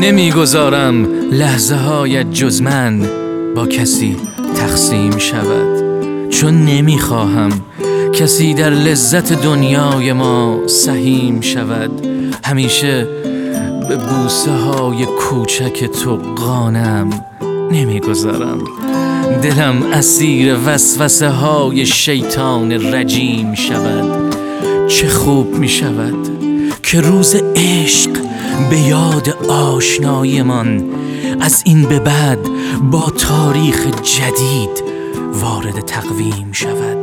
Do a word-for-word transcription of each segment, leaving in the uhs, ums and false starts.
نمیگذارم لحظه هایت جز من با کسی تقسیم شود، چون نمیخواهم کسی در لذت دنیای ما سهیم شود. همیشه به بوسه های کوچک تو قانم نمیگذارم دلم اسیر وسوسه های شیطان رجیم شود. چه خوب می شود که روز عشق به یاد آشنایمان از این به بعد با تاریخ جدید وارد تقویم شود.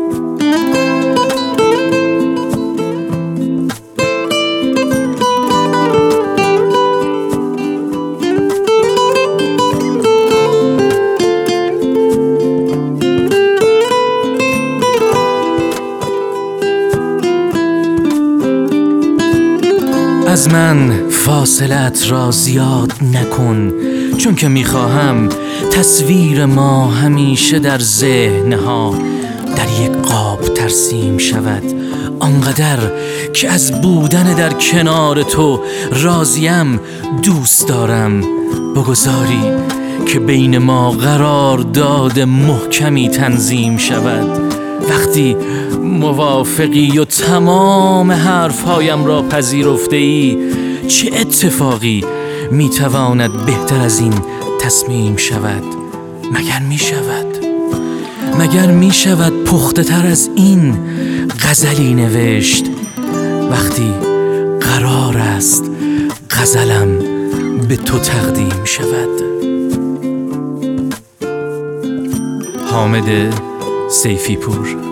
از من فاصلت را زیاد نکن، چون که میخواهم تصویر ما همیشه در ذهنها در یک قاب ترسیم شود. آنقدر که از بودن در کنار تو راضیم، دوست دارم بگذاری که بین ما قرارداد محکمی تنظیم شود. وقتی موافقی و تمام حرفهایم را پذیرفته ای، چه اتفاقی میتواند بهتر از این تصمیم شود؟ مگر میشود مگر میشود پخته تر از این غزلی نوشت وقتی قرار است غزلم به تو تقدیم شود؟ حامد سیفی پور.